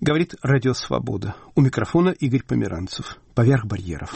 Говорит Радио Свобода. У микрофона Игорь Померанцев. Поверх барьеров.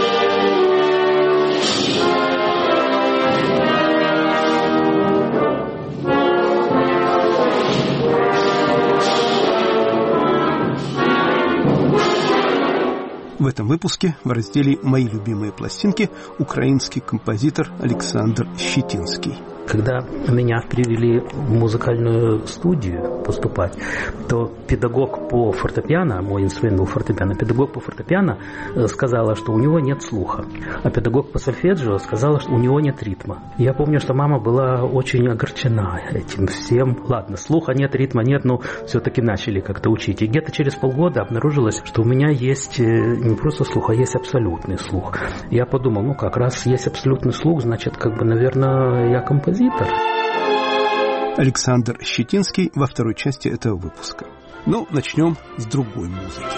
В этом выпуске в разделе «Мои любимые пластинки» украинский композитор Александр Щетинский. Когда меня привели в музыкальную студию поступать, то педагог по фортепиано, мой инструмент был фортепиано, педагог по фортепиано сказала, что у него нет слуха, а педагог по сольфеджио сказала, что у него нет ритма. Я помню, что мама была очень огорчена этим всем. Ладно, слуха нет, ритма нет, но все-таки начали как-то учить. И где-то через полгода обнаружилось, что у меня есть не просто слух, а есть абсолютный слух. Я подумал, как раз есть абсолютный слух, значит, наверное, я композитор. Александр Щетинский во второй части этого выпуска. Но начнем с другой музыки.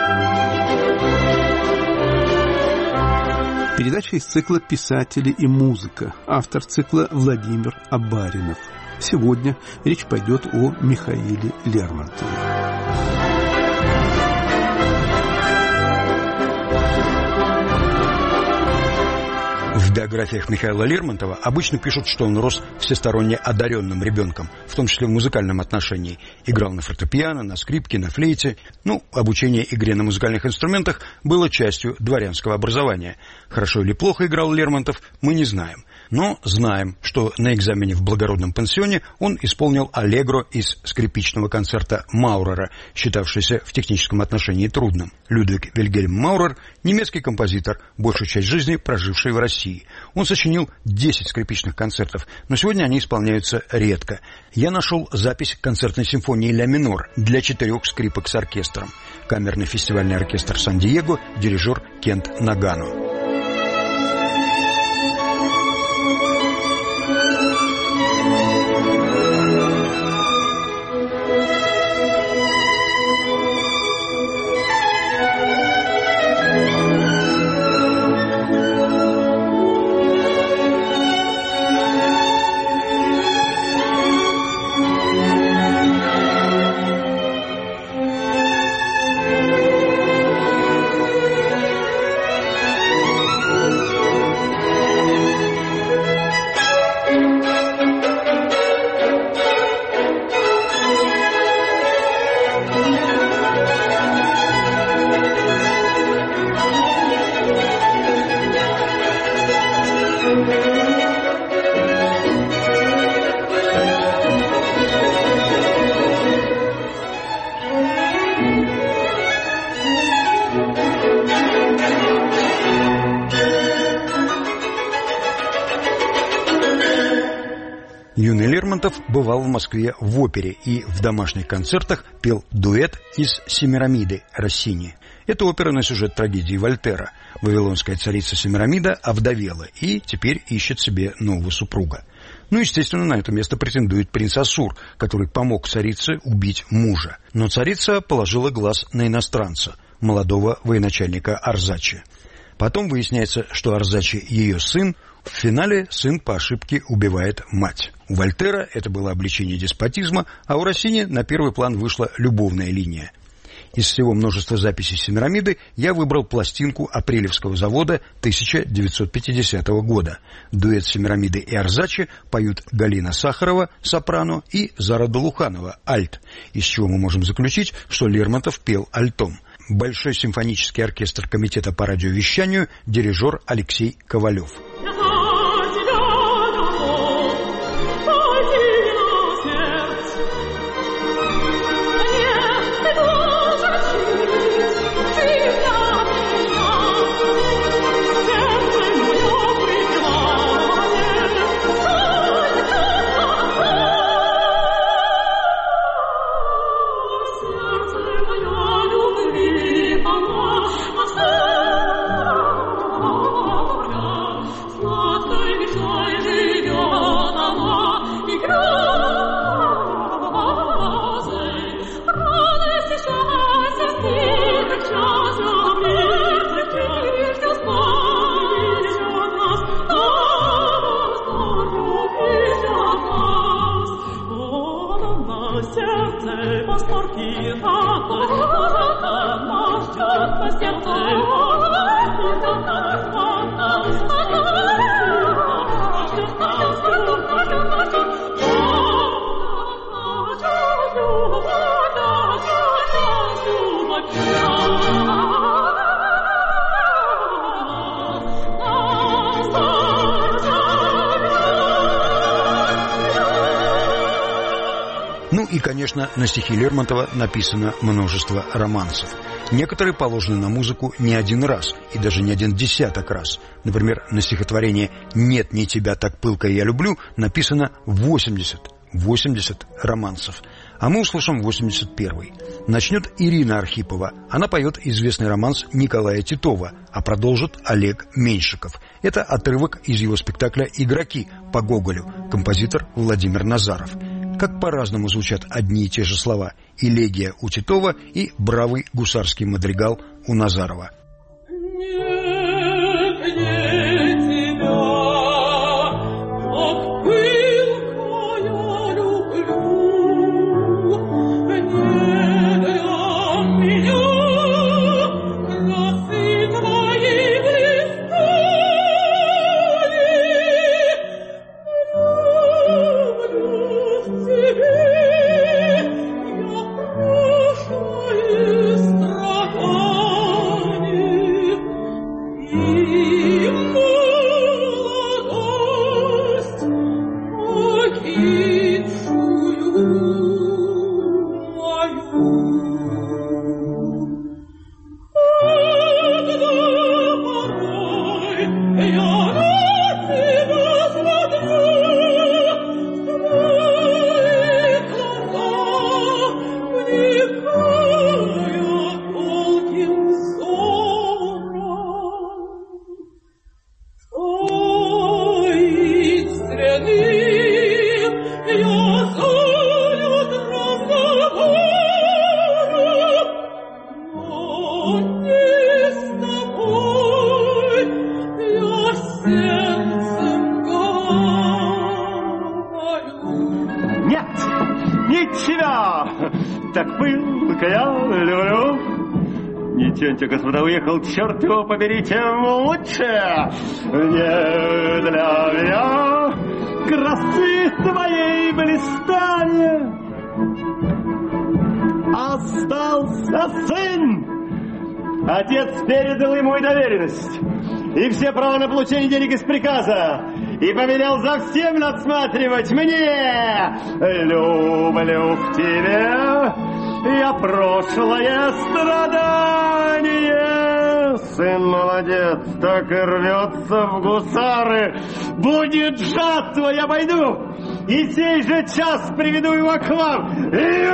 Передача из цикла «Писатели и музыка». Автор цикла Владимир Абаринов. Сегодня речь пойдет о Михаиле Лермонтове. В биографиях Михаила Лермонтова обычно пишут, что он рос всесторонне одаренным ребенком, в том числе в музыкальном отношении. Играл на фортепиано, на скрипке, на флейте. Обучение игре на музыкальных инструментах было частью дворянского образования. Хорошо или плохо играл Лермонтов, мы не знаем. Но знаем, что на экзамене в благородном пансионе он исполнил аллегро из скрипичного концерта Маурера, считавшийся в техническом отношении трудным. Людвиг Вильгельм Маурер – немецкий композитор, большую часть жизни проживший в России. Он сочинил 10 скрипичных концертов, но сегодня они исполняются редко. Я нашел запись концертной симфонии «Ля минор» для 4 скрипок с оркестром. Камерный фестивальный оркестр Сан-Диего, дирижер Кент Нагано. Юный Лермонтов бывал в Москве в опере и в домашних концертах пел дуэт из «Семирамиды» Россини. Это опера на сюжет трагедии Вольтера. Вавилонская царица Семирамида овдовела и теперь ищет себе нового супруга. Естественно, на это место претендует принц Ассур, который помог царице убить мужа. Но царица положила глаз на иностранца, молодого военачальника Арзачи. Потом выясняется, что Арзачи ее сын. В финале сын по ошибке убивает мать. У Вольтера это было обличение деспотизма, а у Россини на первый план вышла любовная линия. Из всего множества записей Семирамиды я выбрал пластинку Апрелевского завода 1950 года. Дуэт Семирамиды и Арзачи поют Галина Сахарова, сопрано, и Зара Долуханова, альт, из чего мы можем заключить, что Лермонтов пел альтом. Большой симфонический оркестр комитета по радиовещанию, дирижер Алексей Ковалев. Слава Ну и, конечно, на стихи Лермонтова написано множество романсов. Некоторые положены на музыку не один раз, и даже не один десяток раз. Например, на стихотворение «Нет, не тебя так пылко я люблю» написано 80 романсов. А мы услышим 81-й. Начнет Ирина Архипова. Она поет известный романс Николая Титова, а продолжит Олег Меньшиков. Это отрывок из его спектакля «Игроки» по Гоголю, композитор Владимир Назаров. Как по-разному звучат одни и те же слова: элегия у Титова и бравый гусарский мадригал у Назарова. Господа, уехал, черт его побери, тем лучше. Не для меня красы твоей блистания остался сын. Отец передал ему и доверенность, и все права на получение денег из приказа, и повелел за всем надсматривать мне. Люблю в тебе я прошлое страдание. Сын молодец, так и рвется в гусары. Будет жатва, я пойду, и сей же час приведу его к вам. И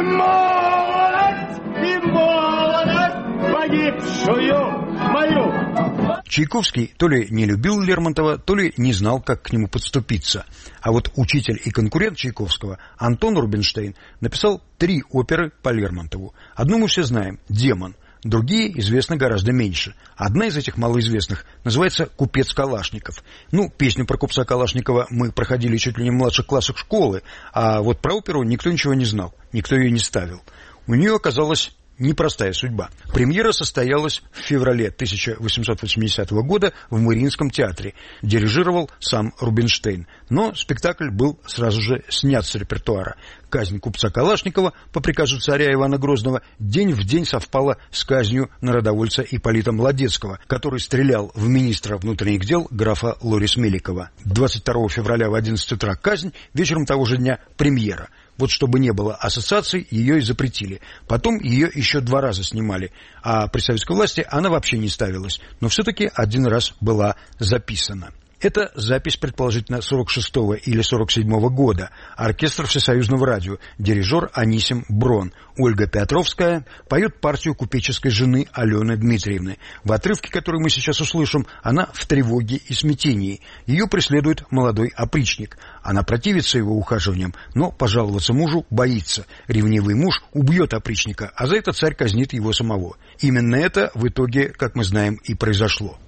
молодость погибшую мою. Чайковский то ли не любил Лермонтова, то ли не знал, как к нему подступиться. А вот учитель и конкурент Чайковского Антон Рубинштейн написал 3 оперы по Лермонтову. Одну мы все знаем — «Демон». Другие известны гораздо меньше. Одна из этих малоизвестных называется «Купец Калашников». Ну, песню про купца Калашникова мы проходили чуть ли не в младших классах школы, а вот про оперу никто ничего не знал, никто ее не ставил. У нее оказалась непростая судьба. Премьера состоялась в феврале 1880 года в Мариинском театре. Дирижировал сам Рубинштейн. Но спектакль был сразу же снят с репертуара. Казнь купца Калашникова по приказу царя Ивана Грозного день в день совпала с казнью народовольца Ипполита Младецкого, который стрелял в министра внутренних дел графа Лорис Меликова. 22 февраля в 11 утра казнь, вечером того же дня премьера. Вот чтобы не было ассоциаций, ее и запретили. Потом ее еще 2 раза снимали, а при советской власти она вообще не ставилась. Но все-таки 1 раз была записана. Это запись, предположительно, 46-го или 47-го года. Оркестр Всесоюзного радио, дирижер Анисим Брон. Ольга Петровская поет партию купеческой жены Алены Дмитриевны. В отрывке, который мы сейчас услышим, она в тревоге и смятении. Ее преследует молодой опричник. Она противится его ухаживаниям, но пожаловаться мужу боится. Ревнивый муж убьет опричника, а за это царь казнит его самого. Именно это в итоге, как мы знаем, и произошло.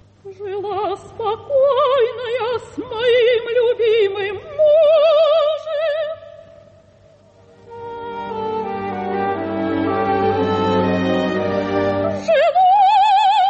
Спокойная с моим любимым мужем. Жила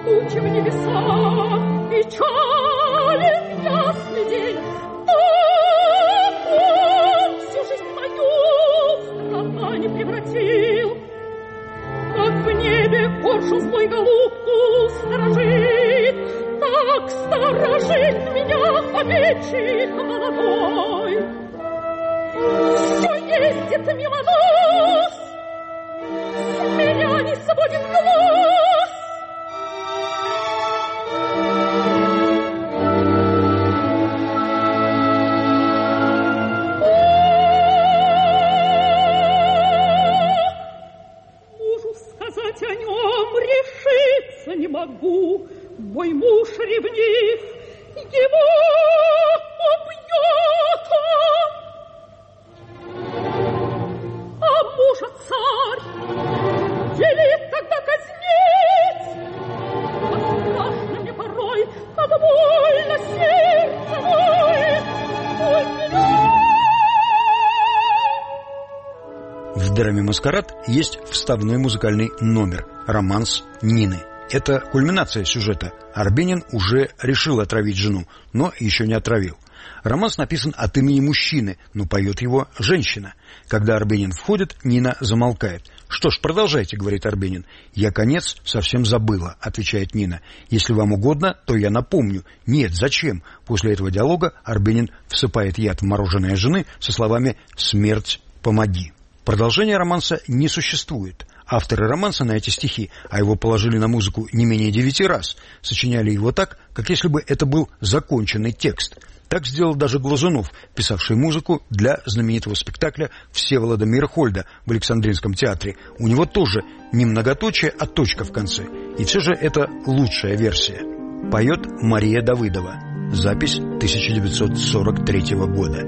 тучи в небесах, печален ясный день. Так он всю жизнь мою в страдание превратил. Как в небе коршун свой голубку сторожит, так сторожит меня обидчик молодой. Все ездит мимо нас, с меня не сводит глаз. Мужу сказать о нем решиться не могу. Мой муж ревнив, его убьет он. А мужа царь велит тогда казнить. А страшно мне порой, как больно сердце ноет. В драме «Маскарад» есть вставной музыкальный номер «Романс Нины». Это кульминация сюжета. Арбенин уже решил отравить жену, но еще не отравил. Романс написан от имени мужчины, но поет его женщина. Когда Арбенин входит, Нина замолкает. «Что ж, продолжайте», — говорит Арбенин. «Я конец совсем забыла», — отвечает Нина. «Если вам угодно, то я напомню». «Нет, зачем?» После этого диалога Арбенин всыпает яд в мороженое жены со словами «Смерть, помоги». Продолжения романса не существует. Авторы романса на эти стихи, а его положили на музыку не менее 9 раз, сочиняли его так, как если бы это был законченный текст. Так сделал даже Глазунов, писавший музыку для знаменитого спектакля Всеволода Мейрхольда в Александринском театре. У него тоже не многоточие, а точка в конце. И все же это лучшая версия. Поет Мария Давыдова. Запись 1943 года.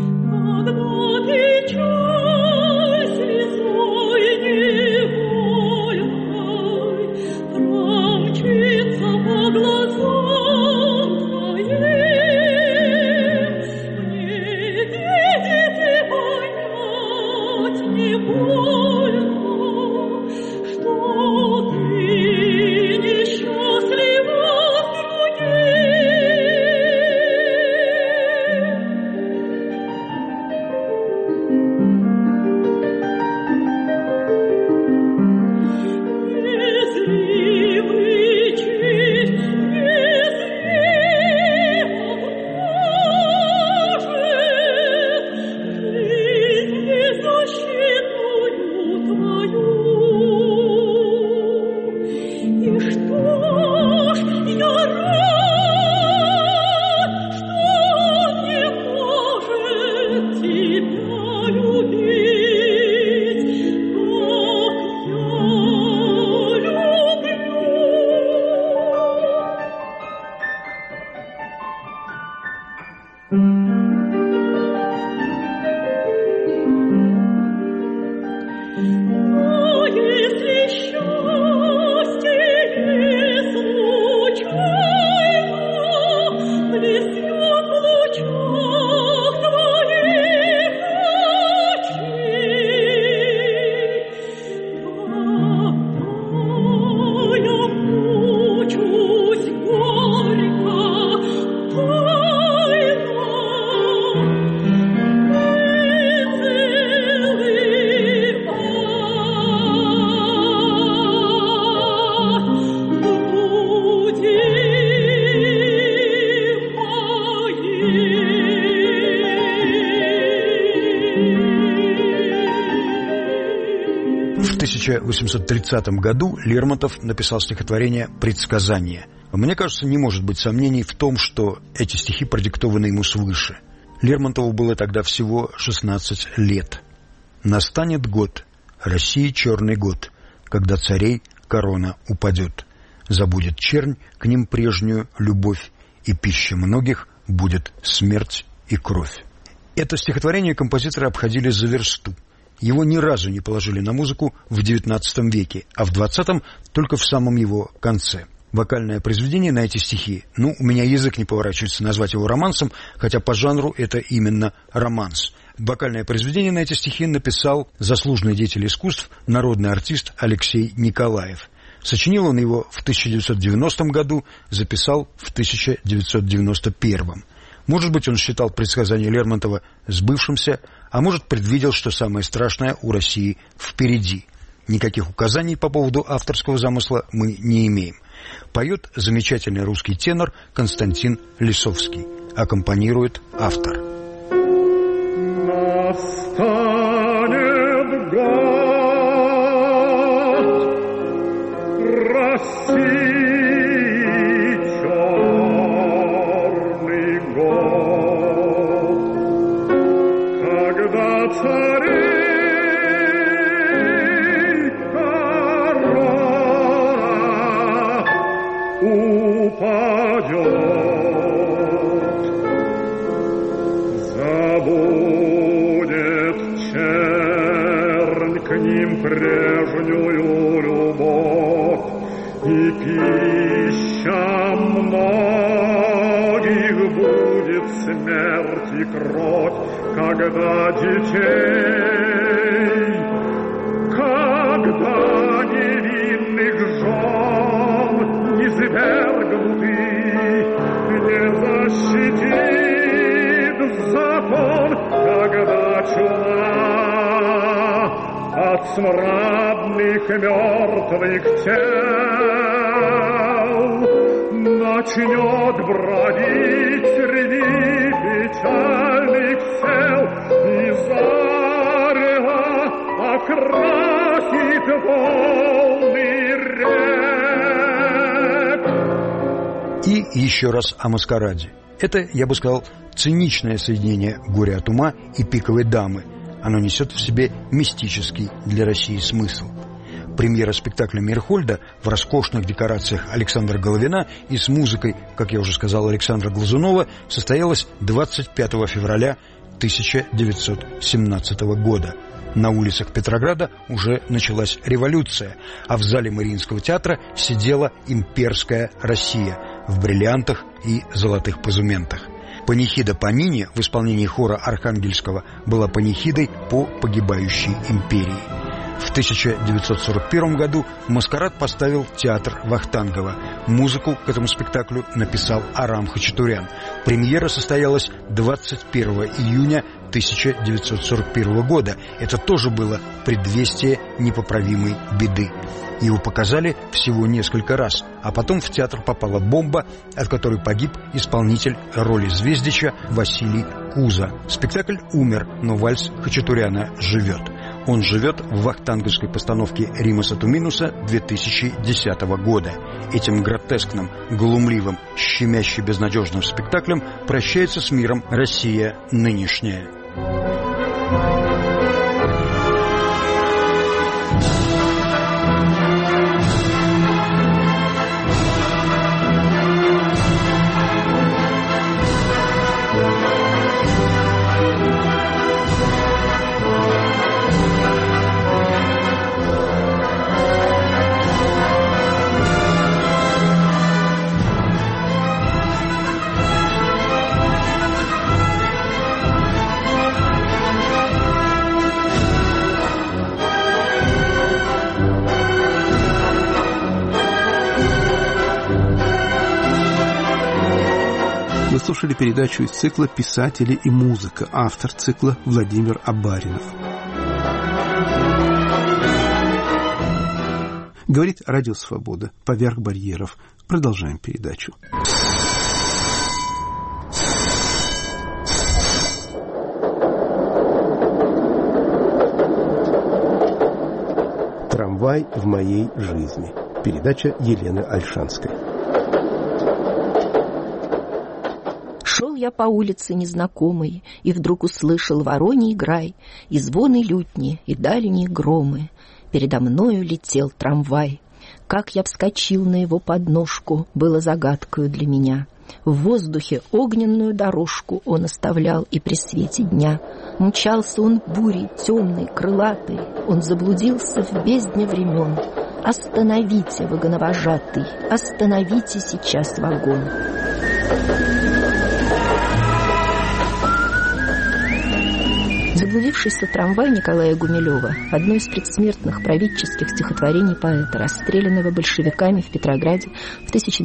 В 1830 году Лермонтов написал стихотворение «Предсказание». Мне кажется, не может быть сомнений в том, что эти стихи продиктованы ему свыше. Лермонтову было тогда всего 16 лет. «Настанет год, России черный год, когда царей корона упадет. Забудет чернь к ним прежнюю любовь, и пища многих будет смерть и кровь». Это стихотворение композиторы обходили за версту. Его ни разу не положили на музыку в XIX веке, а в XX только в самом его конце. Вокальное произведение на эти стихи, у меня язык не поворачивается назвать его романсом, хотя по жанру это именно романс. Вокальное произведение на эти стихи написал заслуженный деятель искусств, народный артист Алексей Николаев. Сочинил он его в 1990 году, записал в 1991. Может быть, он считал предсказание Лермонтова сбывшимся, а может, предвидел, что самое страшное у России впереди. Никаких указаний по поводу авторского замысла мы не имеем. Поет замечательный русский тенор Константин Лисовский. Аккомпанирует автор. Настанет год России, черный год, когда царей корона упадет, забудет чернь к ним прежнюю любовь, и пища многих будет смерть и кровь, когда детей, когда невинных жен низвергнуты, не защитит закон, когда чума от смрадных мертвых тел начнет бродить среди печальных сел, и зарево окрасит волны рек. И еще раз о маскараде. Это, я бы сказал, циничное соединение горя от ума и пиковой дамы. Оно несет в себе мистический для России смысл. Премьера спектакля Мейрхольда в роскошных декорациях Александра Головина и с музыкой, как я уже сказал, Александра Глазунова состоялась 25 февраля 1917 года. На улицах Петрограда уже началась революция, а в зале Мариинского театра сидела имперская Россия в бриллиантах и золотых позументах. Панихида Панини в исполнении хора Архангельского была панихидой по погибающей империи. В 1941 году «Маскарад» поставил театр Вахтангова. Музыку к этому спектаклю написал Арам Хачатурян. Премьера состоялась 21 июня 1941 года. Это тоже было предвестие непоправимой беды. Его показали всего несколько раз, а потом в театр попала бомба, от которой погиб исполнитель роли Звездича Василий Куза. Спектакль умер, но вальс Хачатуряна живет. Он живет в вахтанговской постановке Римаса Туминуса 2010 года. Этим гротескным, глумливым, щемяще безнадежным спектаклем прощается с миром Россия нынешняя. Вы слушали передачу из цикла «Писатели и музыка». Автор цикла Владимир Абаринов. Говорит Радио Свобода. Поверх барьеров. Продолжаем передачу. Трамвай в моей жизни. Передача Елены Ольшанской. Шел я по улице незнакомой, и вдруг услышал вороний грай, и звоны лютни, и дальние громы. Передо мною летел трамвай. Как я вскочил на его подножку, было загадкою для меня. В воздухе огненную дорожку он оставлял и при свете дня. Мчался он бурей темной, крылатой, он заблудился в бездне времен. Остановите, вагоновожатый, остановите сейчас вагон. Заблудившийся трамвай Николая Гумилева – одно из предсмертных правительских стихотворений поэта, расстрелянного большевиками в Петрограде в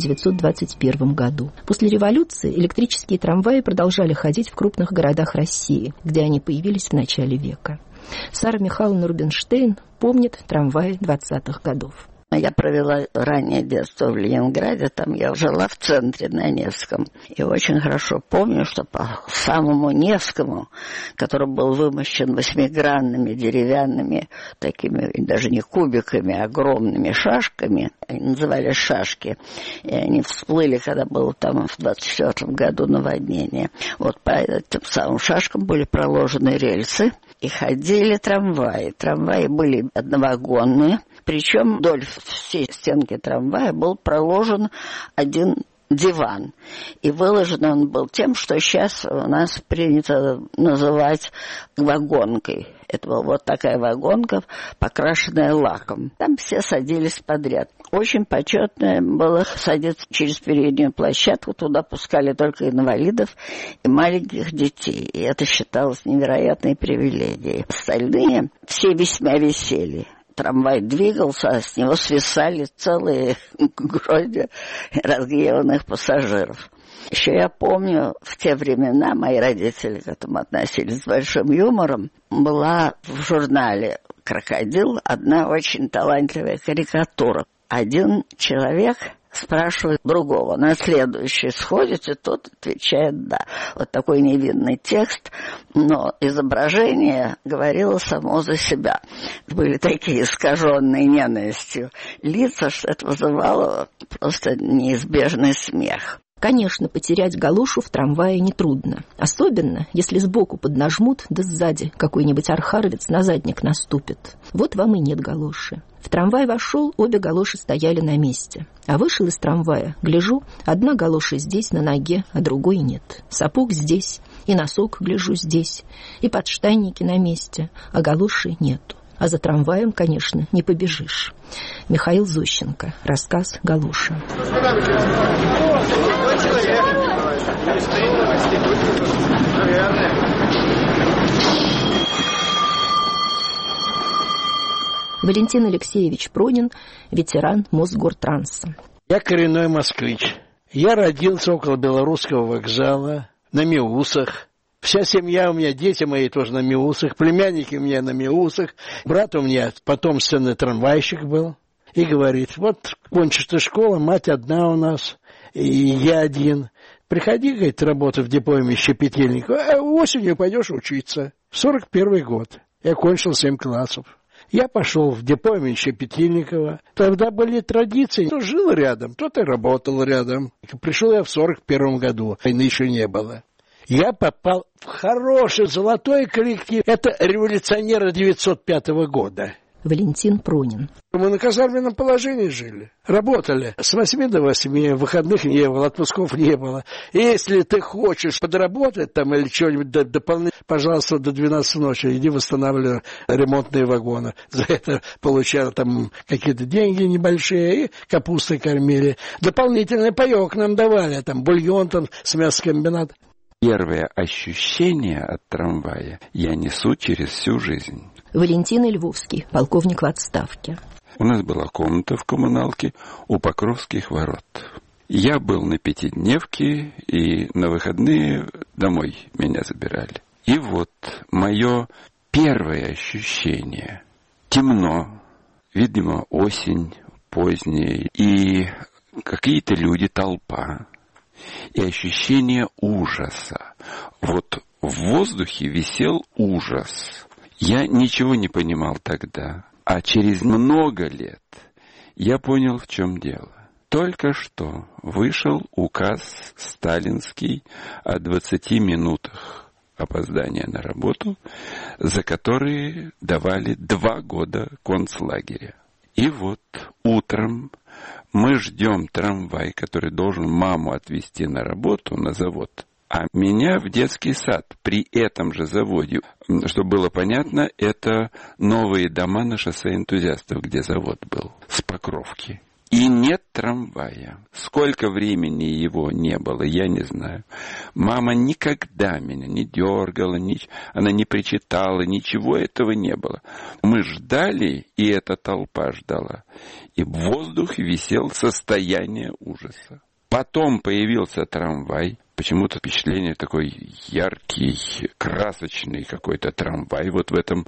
1921 году. После революции электрические трамваи продолжали ходить в крупных городах России, где они появились в начале века. Сара Михайловна Рубинштейн помнит трамваи 20-х годов. Я провела раннее детство в Ленинграде, там я жила в центре на Невском. И очень хорошо помню, что по самому Невскому, который был вымощен восьмигранными деревянными, такими даже не кубиками, а огромными шашками, они назывались шашки, и они всплыли, когда было там в 24 году наводнение. Вот по этим самым шашкам были проложены рельсы, и ходили трамваи. Трамваи были одновагонные, причем вдоль всей стенки трамвая был проложен один диван. И выложен он был тем, что сейчас у нас принято называть вагонкой. Это была вот такая вагонка, покрашенная лаком. Там все садились подряд. Очень почетно было садиться через переднюю площадку. Туда пускали только инвалидов и маленьких детей. И это считалось невероятной привилегией. Остальные все весьма висели. Трамвай двигался, а с него свисали целые гроздья разгневанных пассажиров. Еще я помню, в те времена мои родители к этому относились с большим юмором. Была в журнале «Крокодил» одна очень талантливая карикатура. Один человек спрашивает другого: на следующий сходите? Тот отвечает «да». Вот такой невинный текст, но изображение говорило само за себя. Были такие искаженные ненавистью лица, что это вызывало просто неизбежный смех. Конечно, потерять галошу в трамвае нетрудно. Особенно, если сбоку поднажмут, да сзади какой-нибудь архаровец на задник наступит. Вот вам и нет галоши. В трамвай вошел, обе галоши стояли на месте. А вышел из трамвая, гляжу, одна галоша здесь, на ноге, а другой нет. Сапог здесь, и носок, гляжу, здесь, и подштанники на месте, а галоши нету. А за трамваем, конечно, не побежишь. Михаил Зощенко. Рассказ «Галоша». Валентин Алексеевич Пронин, ветеран Мосгортранса. Я коренной москвич. Я родился около Белорусского вокзала, на Миусах. Вся семья у меня, дети мои тоже на Миусах, племянники у меня на Миусах. Брат у меня потомственный трамвайщик был. И говорит: вот кончишь ты школу, мать одна у нас, и я один. Приходи, говорит, работать в депоеме щепетильника, а осенью пойдешь учиться. 41 год. Я кончил 7 классов. Я пошел в депо имени Петельникова. Тогда были традиции. Кто жил рядом, тот и работал рядом. Пришел я в 41 году. Войны еще не было. Я попал в хороший золотой коллектив. Это революционеры 905 года. Валентин Пронин. Мы на казарменном положении жили. Работали с 8 до 8, выходных не было, отпусков не было. И если ты хочешь подработать там или что-нибудь дополнительно, пожалуйста, до 12 ночи иди восстанавливай ремонтные вагоны. За это получал там какие-то деньги небольшие, и капустой кормили. Дополнительный паёк нам давали, там бульон там с мясокомбината. Первое ощущение от трамвая я несу через всю жизнь. Валентин Львовский, полковник в отставке. У нас была комната в коммуналке у Покровских ворот. Я был на пятидневке, и на выходные домой меня забирали. И вот мое первое ощущение. Темно, видимо, осень поздняя, и какие-то люди, толпа. И ощущение ужаса. Вот в воздухе висел ужас. Я ничего не понимал тогда. А через много лет я понял, в чем дело. Только что вышел указ сталинский о 20 минутах опоздания на работу, за которые давали 2 года концлагеря. И вот утром мы ждем трамвай, который должен маму отвезти на работу, на завод, а меня в детский сад при этом же заводе. Чтобы было понятно, это новые дома на шоссе Энтузиастов, где завод был, с Покровки. И нет трамвая. Сколько времени его не было, я не знаю. Мама никогда меня не дергала, она не причитала, ничего этого не было. Мы ждали, и эта толпа ждала. И в воздухе висел состояние ужаса. Потом появился трамвай. Почему-то впечатление такой яркий, красочный какой-то трамвай вот в этом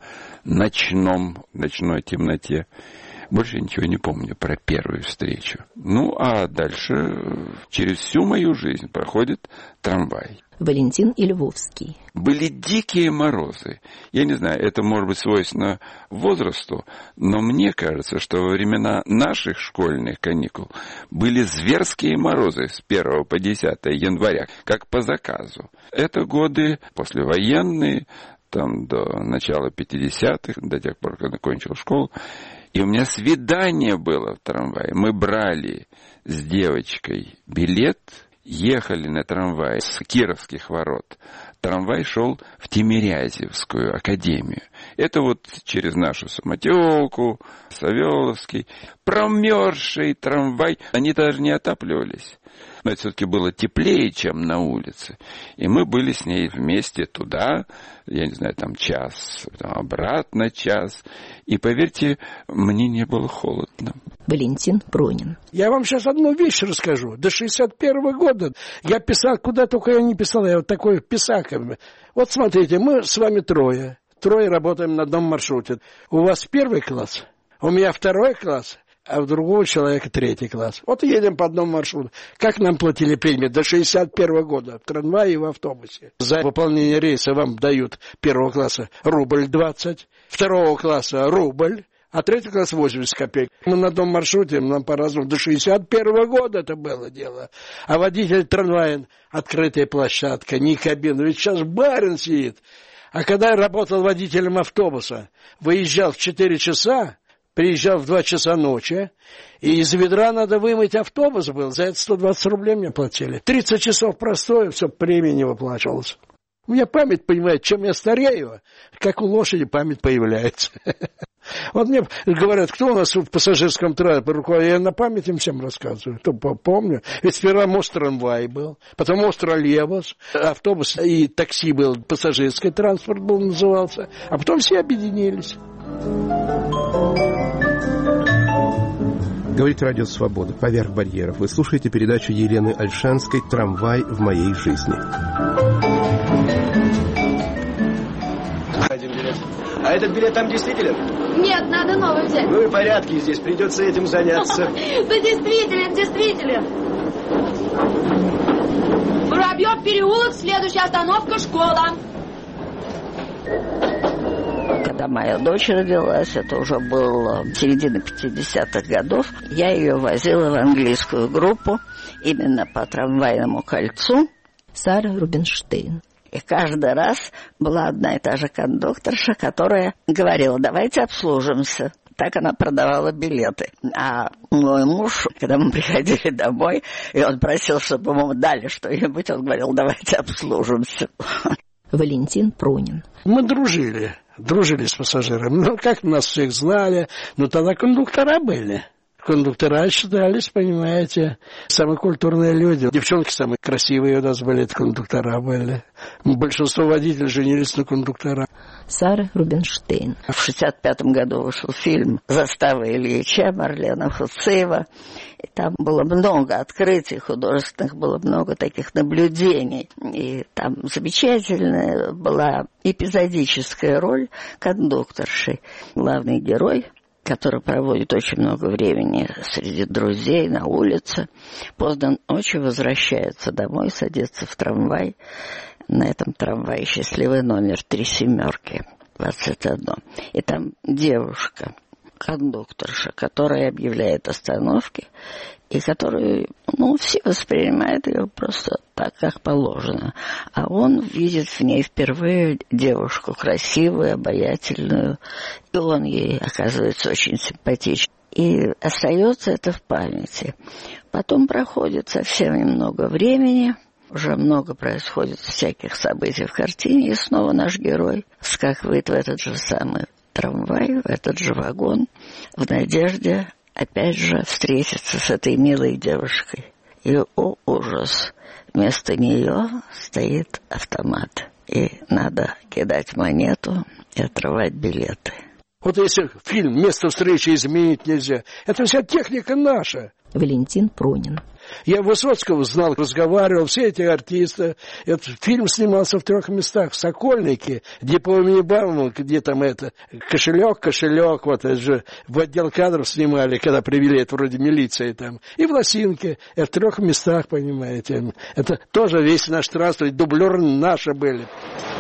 ночной темноте. Больше ничего не помню про первую встречу. Ну, а дальше через всю мою жизнь проходит трамвай. Валентин Львовский. Были дикие морозы. Я не знаю, это может быть свойственно возрасту, но мне кажется, что во времена наших школьных каникул были зверские морозы с 1 по 10 января, как по заказу. Это годы послевоенные, там до начала 50-х, до тех пор, когда кончил школу. И у меня свидание было в трамвае. Мы брали с девочкой билет, ехали на трамвае с Кировских ворот. Трамвай шел в Тимирязевскую академию. Это вот через нашу Самотёлку, Савеловский. Промерзший трамвай. Они даже не отапливались. Но это все-таки было теплее, чем на улице. И мы были с ней вместе туда, я не знаю, там час, потом обратно час. И, поверьте, мне не было холодно. Валентин Пронин. Я вам сейчас одну вещь расскажу. До 61-го года я писал, куда только я не писал, я вот такой писак. Вот смотрите, мы с вами трое работаем на одном маршруте. У вас 1 класс, у меня 2 класс, а у другого человека 3 класс. Вот едем по одному маршруту. Как нам платили премии до 61 года в трамвае и в автобусе? За выполнение рейса вам дают 1 класса рубль 20, 2 класса рубль, а 3 класс 80 копеек. Мы на одном маршруте, нам по-разному. До 61 года это было дело. А водитель трамвая, открытая площадка, ни кабины. Ведь сейчас барин сидит. А когда я работал водителем автобуса, выезжал в 4 часа, приезжал в 2 часа ночи, и из ведра надо вымыть автобус был. За это 120 рублей мне платили. 30 часов простое, все, премия не выплачивалась. У меня память, понимаете, чем я старею, как у лошади память появляется. Вот мне говорят, кто у нас в пассажирском транспорте, я на память им всем рассказываю, то помню. Ведь сперва мост-трамвай был, потом мост-троллейбус, автобус и такси был, пассажирский транспорт был, назывался, а потом все объединились. Говорит Радио Свобода. Поверх барьеров. Вы слушаете передачу Елены Ольшанской «Трамвай в моей жизни». Один билет. А этот билет там действителен? Нет, надо новый взять. Ну и порядки здесь, придется этим заняться. Да действителен. Воробьев переулок, следующая остановка школа. Когда моя дочь родилась, это уже было середина 50-х годов, я ее возила в английскую группу именно по трамвайному кольцу. Сара Рубинштейн. И каждый раз была одна и та же кондукторша, которая говорила: давайте обслужимся. Так она продавала билеты. А мой муж, когда мы приходили домой, и он просил, чтобы ему дали что-нибудь, он говорил: давайте обслужимся. Валентин Пронин. Мы дружили с пассажирами. Ну, как нас всех знали, но тогда кондуктора были. Кондуктора считались, понимаете, самые культурные люди. Девчонки самые красивые у нас были, это кондуктора были. Большинство водителей женились на кондуктора. Сара Рубинштейн. В 65-м году вышел фильм «Застава Ильича» Марлена Хуцеева. И там было много открытий художественных, было много таких наблюдений. И там замечательная была эпизодическая роль кондукторши. Главный герой, который проводит очень много времени среди друзей на улице, поздно ночью возвращается домой, садится в трамвай. На этом трамвае счастливый номер 3 семерки, 21. И там девушка, кондукторша, которая объявляет остановки, и которую, все воспринимают ее просто так, как положено. А он видит в ней впервые девушку красивую, обаятельную, и он ей оказывается очень симпатичен. И остается это в памяти. Потом проходит совсем немного времени, уже много происходит всяких событий в картине, и снова наш герой вскакивает в этот же самый трамвай, в этот же вагон, в надежде опять же встретиться с этой милой девушкой. И, о ужас, вместо нее стоит автомат. И надо кидать монету и отрывать билеты. Вот если фильм «Место встречи» изменить нельзя, это вся техника наша. Валентин Пронин. Я Высоцкого знал, разговаривал, все эти артисты. Этот фильм снимался в 3 местах. В Сокольнике, где по имени Бауман, где там это, кошелек, вот это же в отдел кадров снимали, когда привели, это вроде милиции там. И в Лосинке, в 3 местах, понимаете. Это тоже весь наш транспорт, дублеры наши были.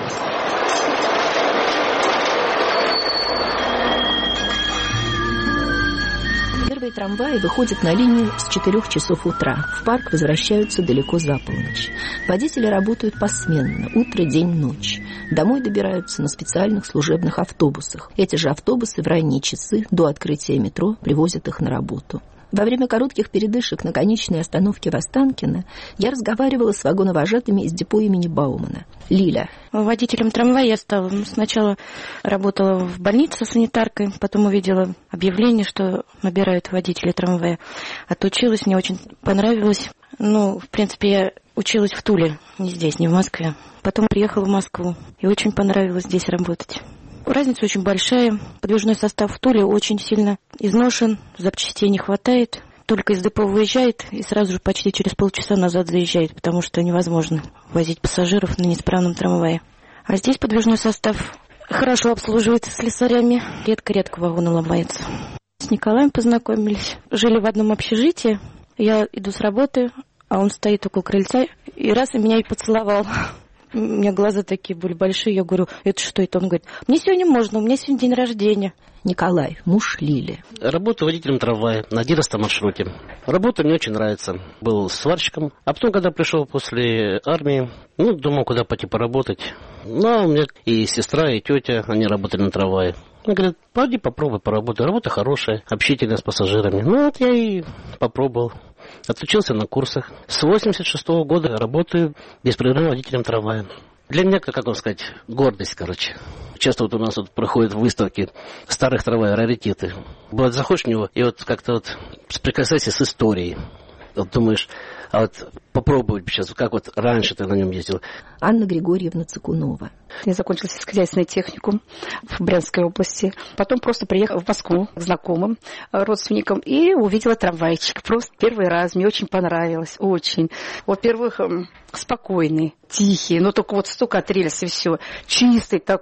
Первые трамваи выходят на линию с 4 часов утра. В парк возвращаются далеко за полночь. Водители работают посменно. Утро, день, ночь. Домой добираются на специальных служебных автобусах. Эти же автобусы в ранние часы до открытия метро привозят их на работу. Во время коротких передышек на конечной остановке в Останкино я разговаривала с вагоновожатыми из депо имени Баумана. Лиля. Водителем трамвая я стала. Сначала работала в больнице санитаркой, потом увидела объявление, что набирают водителей трамвая. Отучилась, мне очень понравилось. В принципе, я училась в Туле, не здесь, не в Москве. Потом приехала в Москву, и очень понравилось здесь работать. Разница очень большая. Подвижной состав в Туле очень сильно изношен, запчастей не хватает. Только из депо выезжает и сразу же почти через полчаса назад заезжает, потому что невозможно возить пассажиров на неисправном трамвае. А здесь подвижной состав хорошо обслуживает слесарями. Редко-редко вагоны ломаются. С Николаем познакомились. Жили в одном общежитии. Я иду с работы, а он стоит около крыльца и раз и меня и поцеловал. У меня глаза такие были большие. Я говорю, это что это? Он говорит, мне сегодня можно, у меня сегодня день рождения. Николай, муж Лили. Работаю водителем трамвая на 11 маршруте. Работа мне очень нравится. Был сварщиком. А потом, когда пришел после армии, думал, куда пойти поработать. У меня и сестра, и тетя, они работали на трамвае. Они говорят, пойди попробуй поработай. Работа хорошая, общительная с пассажирами. Я и попробовал. Отучился на курсах. С 86 года работаю беспрерывно водителем трамвая. Для меня, как вам сказать, гордость, Часто у нас проходят выставки старых трамваев, раритеты. Заходишь в него и как-то соприкасайся с историей. Думаешь, попробовать сейчас, как раньше ты на нем ездил. Анна Григорьевна Цикунова. Я закончила сельскохозяйственный техникум в Брянской области. Потом просто приехала в Москву к знакомым родственникам и увидела трамвайчик. Просто первый раз. Мне очень понравилось. Очень. Во-первых, спокойный, тихий. Только стук от рельс и все. Чистый такой .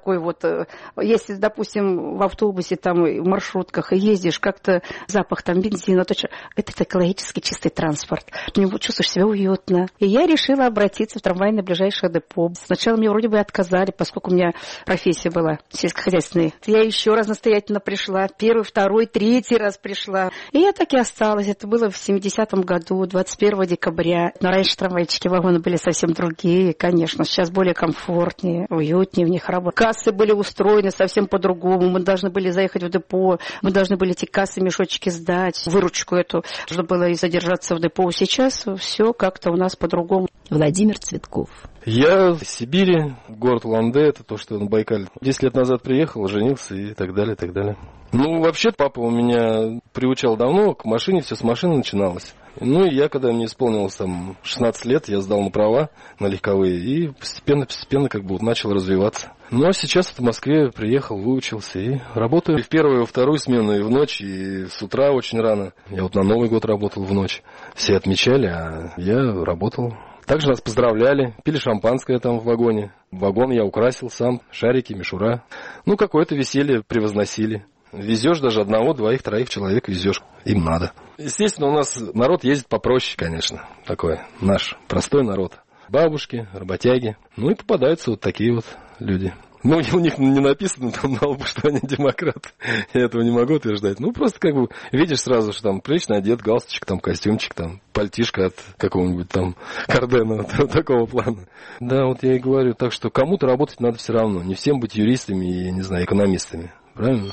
Если, допустим, в автобусе, в маршрутках ездишь, как-то запах бензина. Это экологически чистый транспорт. В нем чувствуешь себя уютно. И я решила обратиться в трамвайное ближайшее депо. Сначала мне вроде бы отказали, поскольку у меня профессия была сельскохозяйственная. Я еще раз настоятельно пришла. 1-й, 2-й, 3-й раз пришла. И я так и осталась. Это было в 70-м году, 21 декабря. Но раньше трамвайчики, вагоны были совсем другие, конечно. Сейчас более комфортнее, уютнее в них работать. Кассы были устроены совсем по-другому. Мы должны были заехать в депо, мы должны были эти кассы, мешочки сдать, выручку эту. Нужно было и задержаться в депо. Сейчас все как-то у нас по-другому. Владимир Цветков. Я из Сибири, город Улан-Удэ, это то, что на Байкале. 10 лет назад приехал, женился и так далее, и так далее. Вообще, папа у меня приучал давно к машине, все с машины начиналось. И я, когда мне исполнилось 16 лет, я сдал на права, на легковые, и постепенно начал развиваться. А сейчас в Москве приехал, выучился и работаю в первую, во вторую смену, и в ночь, и с утра очень рано. Я на Новый год работал в ночь. Все отмечали, а я работал. Также нас поздравляли, пили шампанское в вагоне. Вагон я украсил сам, шарики, мишура. Какое-то веселье превозносили. Везешь даже 1, 2, 3 человек везешь. Им надо. Естественно, у нас народ ездит попроще, конечно. Такой наш простой народ. Бабушки, работяги. И попадаются такие люди. У них не написано на лбу, что они демократы. Я этого не могу утверждать. Просто видишь сразу, что прилично одет, галстучек, костюмчик, пальтишко от какого-нибудь Кардена, такого плана. Да, я и говорю. Так что кому-то работать надо все равно. Не всем быть юристами и, экономистами. Правильно?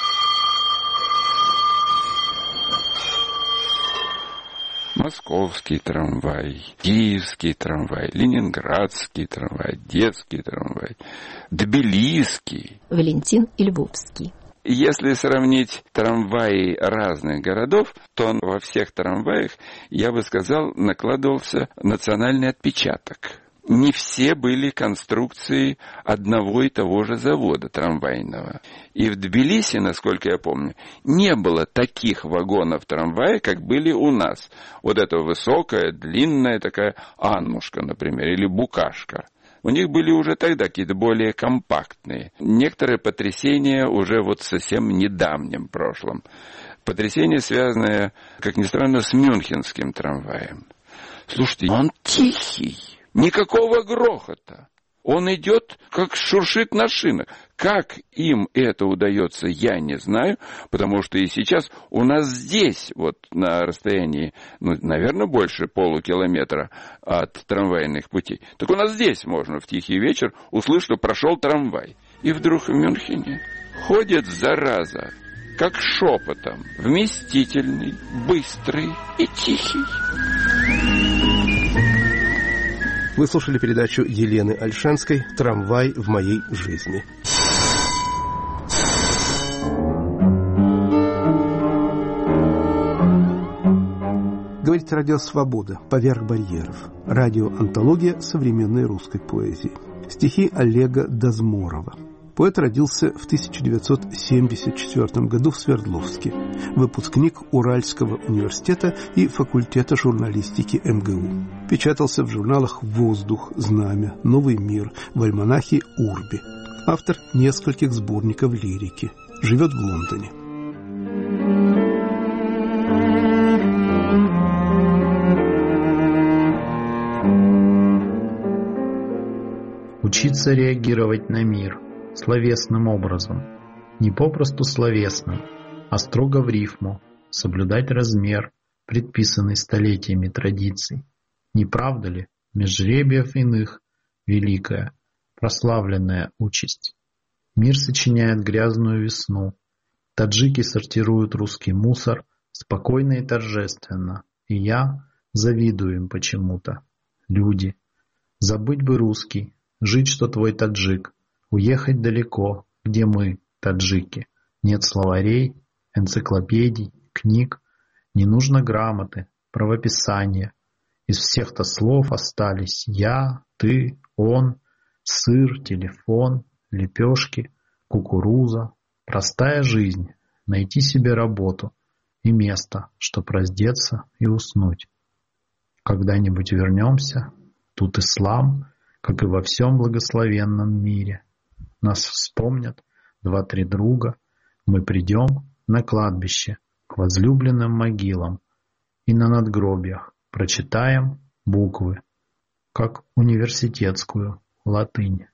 Московский трамвай, Киевский трамвай, Ленинградский трамвай, Детский трамвай, Тбилисский. Валентин Львовский. Если сравнить трамваи разных городов, то во всех трамваях, я бы сказал, накладывался национальный отпечаток. Не все были конструкции одного и того же завода трамвайного. И в Тбилиси, насколько я помню, не было таких вагонов трамвая, как были у нас. Вот эта высокая, длинная такая Аннушка, например, или Букашка. У них были уже тогда какие-то более компактные. Некоторые потрясения уже вот совсем недавнем прошлом. Потрясение, связанное, как ни странно, с мюнхенским трамваем. Слушайте, он тихий. Никакого грохота. Он идет, как шуршит на шинах. Как им это удается, я не знаю, потому что и сейчас у нас здесь, вот на расстоянии, наверное, больше полукилометра от трамвайных путей, так у нас здесь можно в тихий вечер услышать, что прошел трамвай. И вдруг в Мюнхене ходит зараза, как шепотом, вместительный, быстрый и тихий. Вы слушали передачу Елены Ольшанской «Трамвай в моей жизни». Говорит радио «Свобода», поверх барьеров. Радиоантология современной русской поэзии. Стихи Олега Дозморова. Поэт родился в 1974 году в Свердловске. Выпускник Уральского университета и факультета журналистики МГУ. Печатался в журналах «Воздух», «Знамя», «Новый мир», в альманахе «Урби». Автор нескольких сборников лирики. Живет в Лондоне. Учиться реагировать на мир словесным образом, не попросту словесным, а строго в рифму, соблюдать размер, предписанный столетиями традиций. Не правда ли, меж жребиев иных великая, прославленная участь? Мир сочиняет грязную весну, таджики сортируют русский мусор спокойно и торжественно, и я завидую им почему-то. Люди, забыть бы русский, жить, что твой таджик, уехать далеко, где мы, таджики. Нет словарей, энциклопедий, книг, не нужно грамоты, правописания. Из всех-то слов остались я, ты, он, сыр, телефон, лепешки, кукуруза. Простая жизнь, найти себе работу и место, чтоб раздеться и уснуть. Когда-нибудь вернемся, тут ислам, как и во всем благословенном мире. Нас вспомнят 2-3 друга, мы придем на кладбище к возлюбленным могилам и на надгробиях прочитаем буквы, как университетскую латынь.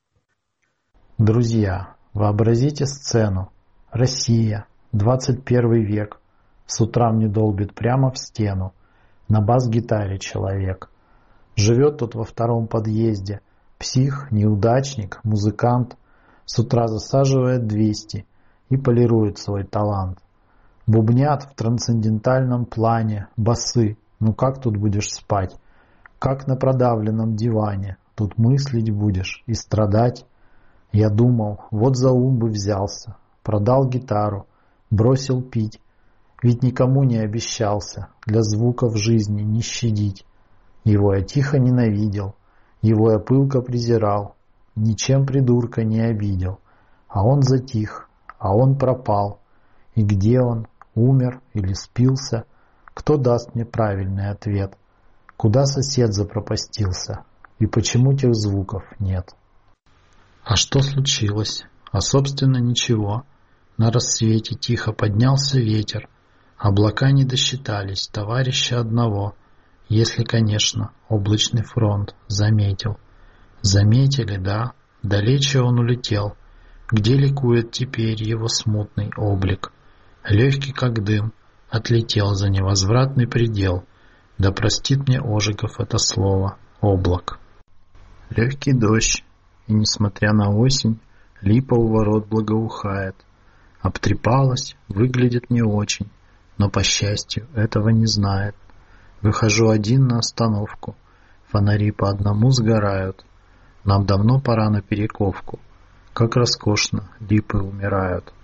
Друзья, вообразите сцену. Россия, 21 век. С утра мне долбит прямо в стену. На бас-гитаре человек. Живет тут во 2-м подъезде. Псих, неудачник, музыкант. С утра засаживает 200 и полирует свой талант. Бубнят в трансцендентальном плане басы. Ну как тут будешь спать? Как на продавленном диване. Тут мыслить будешь и страдать. Я думал, вот за ум бы взялся. Продал гитару, бросил пить. Ведь никому не обещался для звуков жизни не щадить. Его я тихо ненавидел, его я пылко презирал. Ничем придурка не обидел. А он затих, а он пропал. И где он? Умер или спился? Кто даст мне правильный ответ? Куда сосед запропастился? И почему тех звуков нет? А что случилось? А собственно ничего. На рассвете тихо поднялся ветер. Облака не досчитались товарища одного, если, конечно, облачный фронт заметил. Заметили, да, далече он улетел, где ликует теперь его смутный облик. Легкий, как дым, отлетел за невозвратный предел, да простит мне Ожегов это слово «облак». Легкий дождь, и, несмотря на осень, липа у ворот благоухает. Обтрепалась, выглядит не очень, но, по счастью, этого не знает. Выхожу один на остановку, фонари по одному сгорают. Нам давно пора на перековку. Как роскошно липы умирают.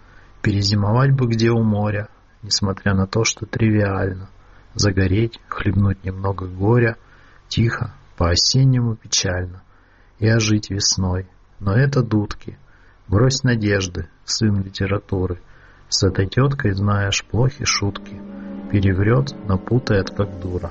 Перезимовать бы где у моря, несмотря на то, что тривиально. Загореть, хлебнуть немного горя, тихо, по-осеннему печально. И ожить весной. Но это дудки. Брось надежды, сын литературы. С этой теткой, знаешь, плохи шутки. Переврет, напутает, как дура.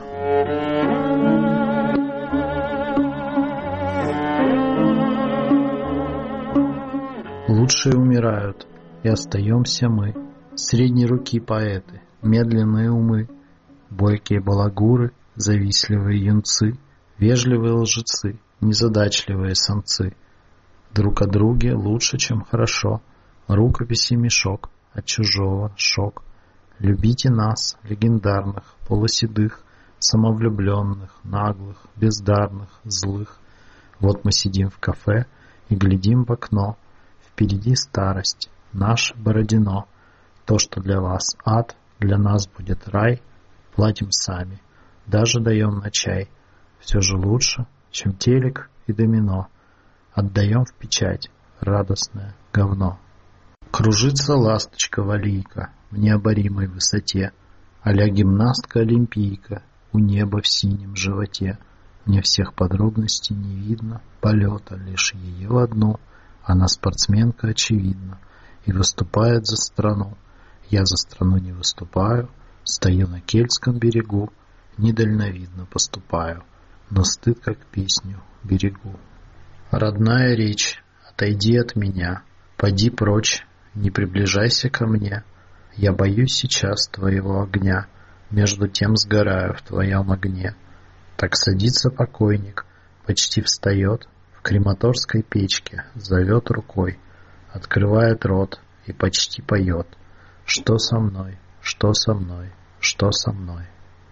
Лучшие умирают, и остаемся мы. Средней руки поэты, медленные умы, бойкие балагуры, завистливые юнцы, вежливые лжецы, незадачливые самцы. Друг о друге лучше, чем хорошо. Рукописи мешок, от чужого шок. Любите нас, легендарных, полуседых, самовлюбленных, наглых, бездарных, злых. Вот мы сидим в кафе и глядим в окно. Впереди старость, наше Бородино. То, что для вас ад, для нас будет рай. Платим сами, даже даем на чай. Все же лучше, чем телек и домино. Отдаем в печать радостное говно. Кружится ласточка-валийка в необоримой высоте, а-ля гимнастка-олимпийка у неба в синем животе. Мне всех подробностей не видно, полета лишь ее одну. Она спортсменка, очевидно, и выступает за страну. Я за страну не выступаю, стою на Кельтском берегу, недальновидно поступаю, но стыд как песню берегу. Родная речь, отойди от меня, поди прочь, не приближайся ко мне. Я боюсь сейчас твоего огня, между тем сгораю в твоем огне. Так садится покойник, почти встает, в крематорской печке зовет рукой, открывает рот и почти поет. Что со мной, что со мной, что со мной?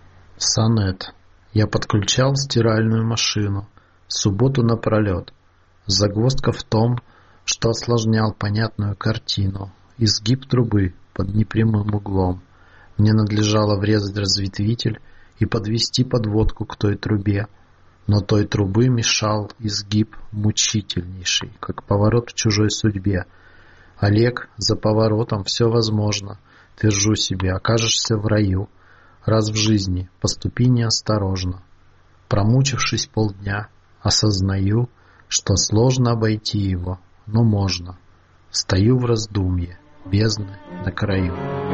Сонет. Я подключал стиральную машину в субботу напролет. Загвоздка в том, что осложнял понятную картину. Изгиб трубы под непрямым углом. Мне надлежало врезать разветвитель и подвести подводку к той трубе. Но той трубы мешал изгиб мучительнейший, как поворот в чужой судьбе. Олег, за поворотом все возможно. Твержу себе, окажешься в раю. Раз в жизни поступи неосторожно. Промучившись полдня, осознаю, что сложно обойти его, но можно. Стою в раздумье, бездны на краю.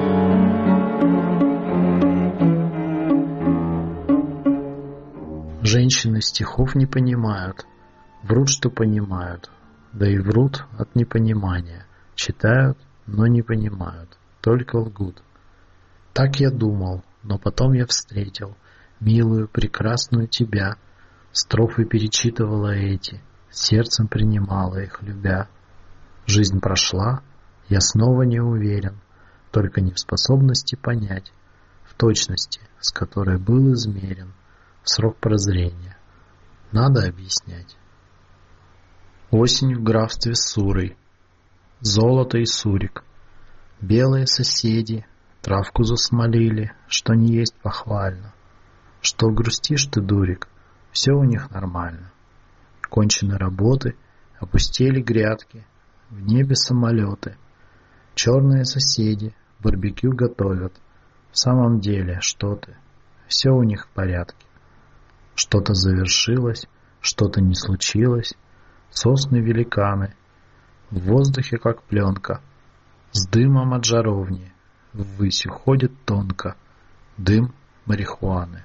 Женщины стихов не понимают, врут, что понимают, да и врут от непонимания. Читают, но не понимают, только лгут. Так я думал, но потом я встретил милую, прекрасную тебя. Строфы перечитывала эти, сердцем принимала их, любя. Жизнь прошла, я снова не уверен, только не в способности понять, в точности, с которой был измерен срок прозрения. Надо объяснять. Осень в графстве Сурой, золото и сурик, белые соседи травку засмолили, что не есть похвально. Что грустишь ты, дурик, все у них нормально. Кончены работы, опустели грядки, в небе самолеты. Черные соседи барбекю готовят. В самом деле, что ты, все у них в порядке. Что-то завершилось, что-то не случилось. Сосны-великаны, в воздухе как пленка, с дымом от жаровни, ввысь уходит тонко дым марихуаны.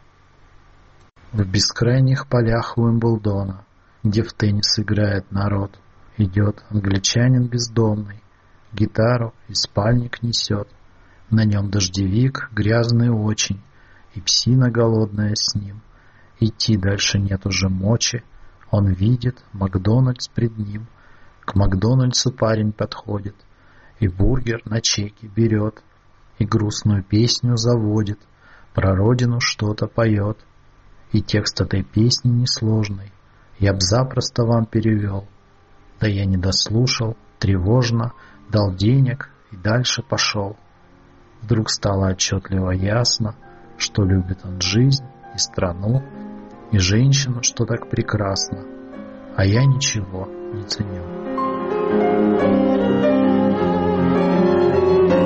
В бескрайних полях Уимблдона, где в теннис играет народ, идет англичанин бездомный, гитару и спальник несет. На нем дождевик, грязный очень, и псина голодная с ним. Идти дальше нет уже мочи, он видит Макдональдс пред ним. К Макдональдсу парень подходит, и бургер на чеке берет, и грустную песню заводит, про родину что-то поет. И текст этой песни несложный, я б запросто вам перевел. Да я не дослушал, тревожно, дал денег и дальше пошел. Вдруг стало отчетливо ясно, что любит он жизнь и страну, и женщину, что так прекрасно, а я ничего не ценю.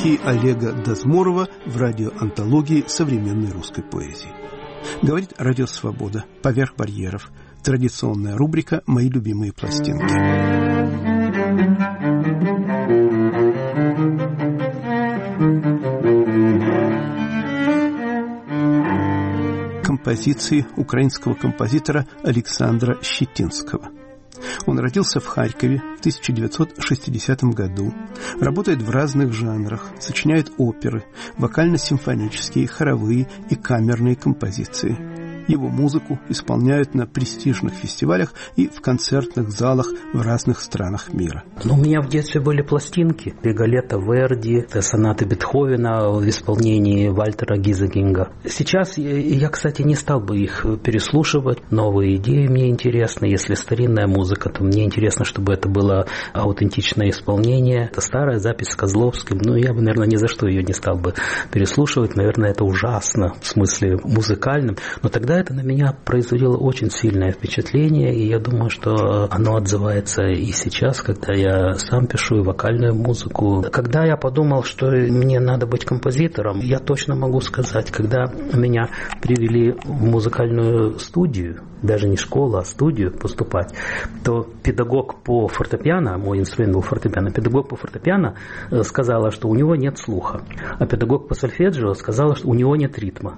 Стихи Олега Дозморова в радиоантологии современной русской поэзии. Говорит Радио Свобода. Поверх барьеров. Традиционная рубрика «Мои любимые пластинки». Композиции украинского композитора Александра Щетинского. Он родился в Харькове в 1960 году, работает в разных жанрах, сочиняет оперы, вокально-симфонические, хоровые и камерные композиции. Его музыку исполняют на престижных фестивалях и в концертных залах в разных странах мира. У меня в детстве были пластинки. Риголетто Верди, сонаты Бетховена в исполнении Вальтера Гизегинга. Сейчас я, кстати, не стал бы их переслушивать. Новые идеи мне интересны. Если старинная музыка, то мне интересно, чтобы это было аутентичное исполнение. Это старая запись с Козловским. Я бы, наверное, ни за что ее не стал бы переслушивать. Наверное, это ужасно в смысле музыкальном. Но тогда это на меня производило очень сильное впечатление, и я думаю, что оно отзывается и сейчас, когда я сам пишу и вокальную музыку. Когда я подумал, что мне надо быть композитором, я точно могу сказать, когда меня привели в музыкальную студию, даже не школу, а студию поступать, то педагог по фортепиано, мой инструмент был фортепиано, педагог по фортепиано сказала, что у него нет слуха, а педагог по сольфеджио сказала, что у него нет ритма.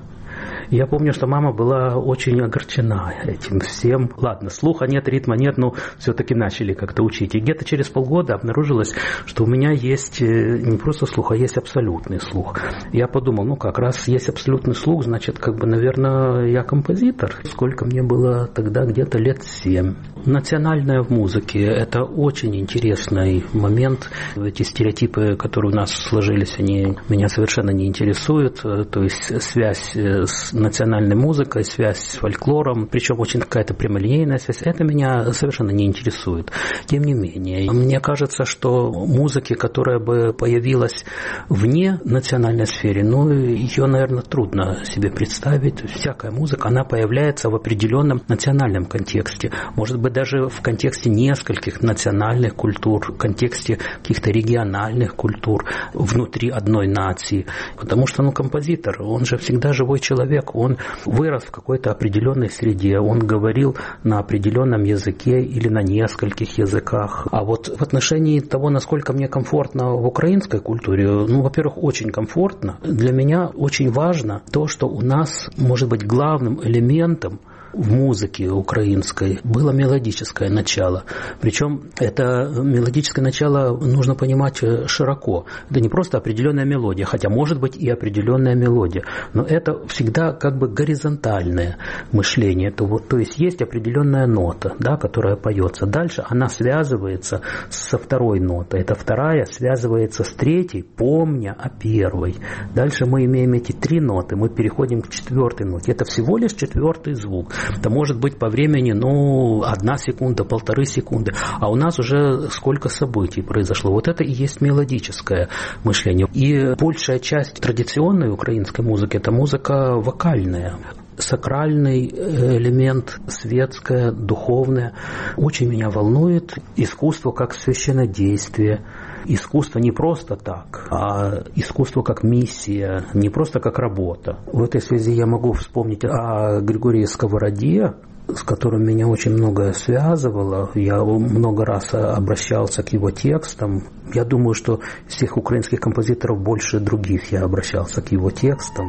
Я помню, что мама была очень огорчена этим всем. Ладно, слуха нет, ритма нет, но все-таки начали как-то учить. И где-то через полгода обнаружилось, что у меня есть не просто слух, а есть абсолютный слух. Я подумал, как раз есть абсолютный слух, значит, наверное, я композитор. Сколько мне было тогда, где-то лет 7. Национальное в музыке – это очень интересный момент. Эти стереотипы, которые у нас сложились, они меня совершенно не интересуют. То есть связь с национальной музыкой, связь с фольклором, причем очень какая-то прямолинейная связь, это меня совершенно не интересует. Тем не менее, мне кажется, что музыки, которая бы появилась вне национальной сферы, ее, наверное, трудно себе представить. Всякая музыка, она появляется в определенном национальном контексте. Может быть, даже в контексте нескольких национальных культур, в контексте каких-то региональных культур внутри одной нации. Потому что, композитор, он же всегда живой человек, он вырос в какой-то определенной среде, он говорил на определенном языке или на нескольких языках. А вот в отношении того, насколько мне комфортно в украинской культуре, во-первых, очень комфортно. Для меня очень важно то, что у нас, может быть, главным элементом в музыке украинской было мелодическое начало. Причем это мелодическое начало нужно понимать широко. Это не просто определенная мелодия, хотя может быть и определенная мелодия, но это всегда горизонтальное мышление. То есть есть определенная нота, которая поется. Дальше она связывается со второй нотой. Эта вторая связывается с третьей, помня о первой. Дальше мы имеем эти 3 ноты, мы переходим к 4-й ноте. Это всего лишь 4-й звук. Это может быть по времени, 1 секунда, 1,5 секунды. А у нас уже сколько событий произошло. Вот это и есть мелодическое мышление. И большая часть традиционной украинской музыки – это музыка вокальная. Сакральный элемент, светское, духовное. Очень меня волнует искусство как священнодействие. Искусство не просто так, а искусство как миссия, не просто как работа. В этой связи я могу вспомнить о Григории Сковороде, с которым меня очень многое связывало. Я много раз обращался к его текстам. Я думаю, что из всех украинских композиторов больше других я обращался к его текстам.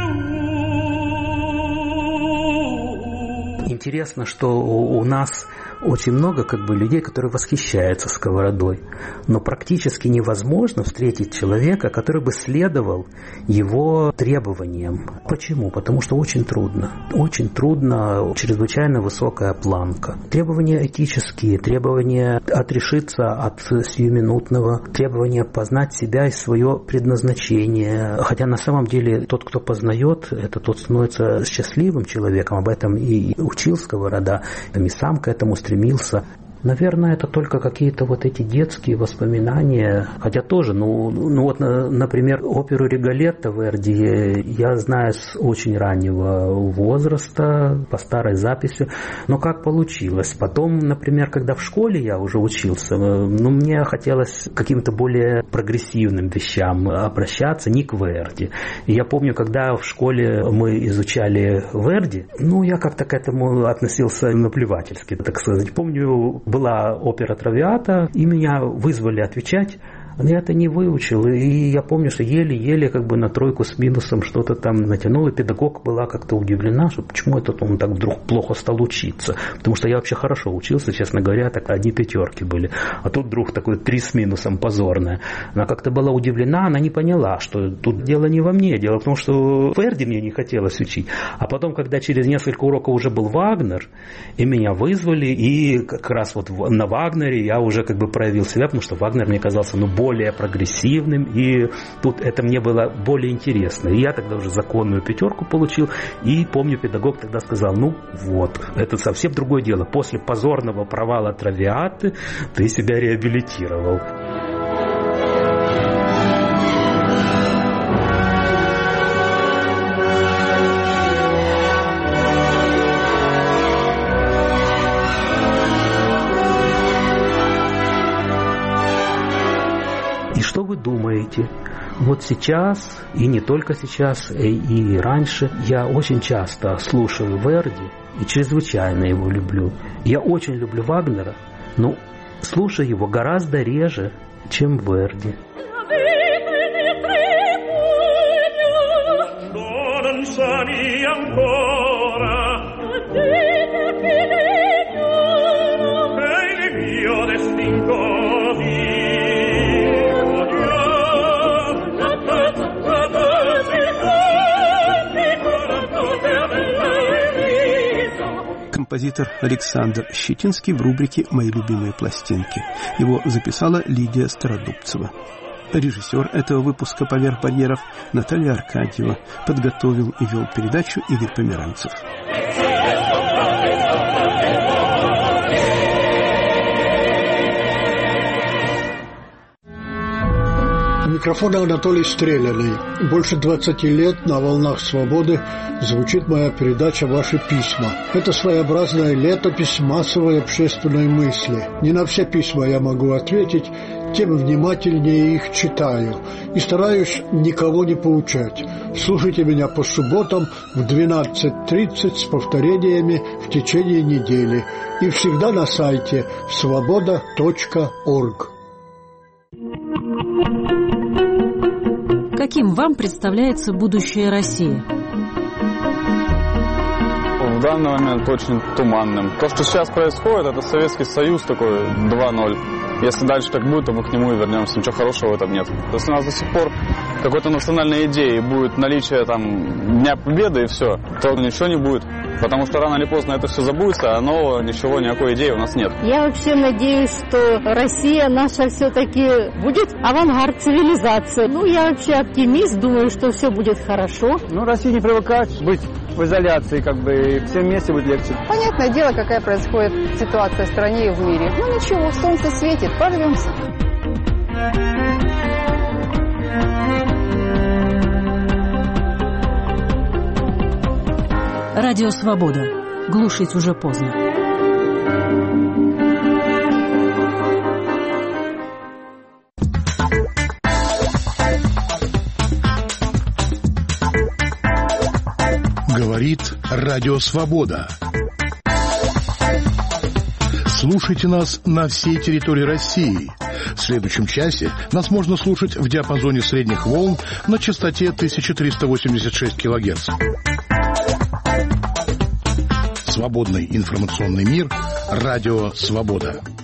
Интересно, что у нас очень много людей, которые восхищаются сковородой. Но практически невозможно встретить человека, который бы следовал его требованиям. Почему? Потому что очень трудно. Очень трудно, чрезвычайно высокая планка. Требования этические, требования отрешиться от сиюминутного, требования познать себя и свое предназначение. Хотя на самом деле тот, кто познает, это тот становится счастливым человеком. Об этом и учил Сковорода, и сам к этому стремился. Наверное, это только какие-то эти детские воспоминания. Хотя тоже, например, оперу «Риголетто» Верди я знаю с очень раннего возраста, по старой записи. Но как получилось? Потом, например, когда в школе я уже учился, мне хотелось к каким-то более прогрессивным вещам обращаться, не к Верди. И я помню, когда в школе мы изучали Верди, я как-то к этому относился наплевательски, так сказать. Помню, была опера «Травиата», и меня вызвали отвечать. Я это не выучил, и я помню, что еле-еле на тройку с минусом что-то там натянул, и педагог была как-то удивлена, что почему он так вдруг плохо стал учиться. Потому что я вообще хорошо учился, честно говоря, так одни пятерки были. А тут вдруг такой 3 с минусом позорное. Она как-то была удивлена, она не поняла, что тут дело не во мне, дело в том, что Верди мне не хотелось учить. А потом, когда через несколько уроков уже был Вагнер, и меня вызвали, и как раз на Вагнере я уже проявил себя, потому что Вагнер мне казался, более прогрессивным, и тут это мне было более интересно. И я тогда уже законную 5 получил, и помню, педагог тогда сказал, это совсем другое дело. После позорного провала «Травиаты» ты себя реабилитировал. И что вы думаете? Сейчас, и не только сейчас, и раньше, я очень часто слушаю Верди и чрезвычайно его люблю. Я очень люблю Вагнера, но слушаю его гораздо реже, чем Верди. Композитор Александр Щетинский в рубрике «Мои любимые пластинки». Его записала Лидия Стародубцева. Режиссер этого выпуска «Поверх барьеров» Наталья Аркадьева. Подготовил и вел передачу Игорь Померанцев. У микрофона Анатолий Стреляный. Больше 20 лет на волнах свободы звучит моя передача «Ваши письма». Это своеобразная летопись массовой общественной мысли. Не на все письма я могу ответить, тем внимательнее их читаю. И стараюсь никого не поучать. Слушайте меня по субботам в 12:30 с повторениями в течение недели. И всегда на сайте svoboda.org. Каким вам представляется будущее России? В данный момент очень туманным. То, что сейчас происходит, это Советский Союз такой 2:0. Если дальше так будет, то мы к нему и вернемся. Ничего хорошего в этом нет. Если у нас до сих пор какой-то национальной идеи будет наличие Дня Победы и все, то ничего не будет. Потому что рано или поздно это все забудется, а нового никакой идеи у нас нет. Я вообще надеюсь, что Россия наша все-таки будет авангард цивилизации. Я вообще оптимист, думаю, что все будет хорошо. Россия не привыкает быть в изоляции, и всем вместе будет легче. Понятное дело, какая происходит ситуация в стране и в мире. Ничего, солнце светит, прорвемся. Радио «Свобода». Глушить уже поздно. Говорит Радио «Свобода». Слушайте нас на всей территории России. В следующем часе нас можно слушать в диапазоне средних волн на частоте 1386 кГц. свободный информационный мир. Радио «Свобода».